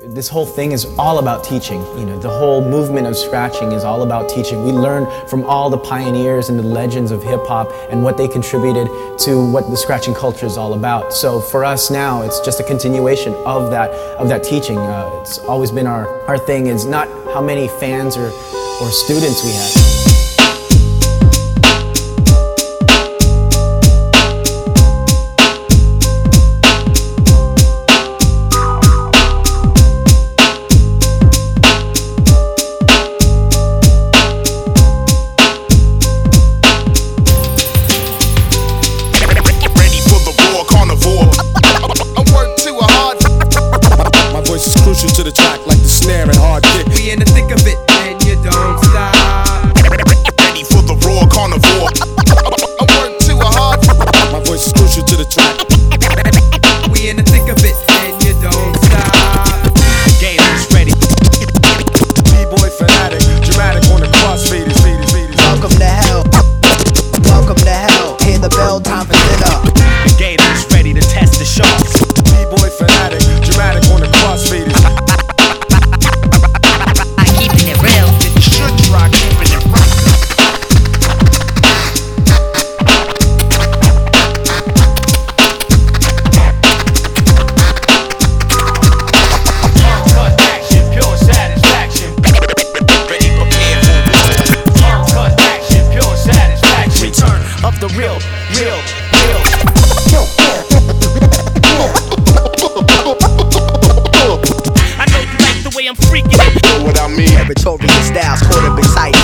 This whole thing is all about teaching. You know, the whole movement of scratching is all about teaching. We learn from all the pioneers and the legends of hip hop and what they contributed to what the scratching culture is all about. So for us now, it's just a continuation of that teaching. It's always been our thing is not how many fans or students we have. To the track like the snare and hard kick. We in the thick of it, and you don't stop. Ready for the raw carnivore. I work too hard. My voice is crucial to the track. We in the thick of it, and you don't stop. Game is ready. B-boy fanatic, dramatic on the crossfaders. Welcome to hell. Welcome to hell. Hear the bell, time for dinner. The game is ready to test the sharks. B-boy fanatic, dramatic on the crossfaders. Real. I know you like the way I'm freaking. Know what I mean? Territorial styles, quarter exciting.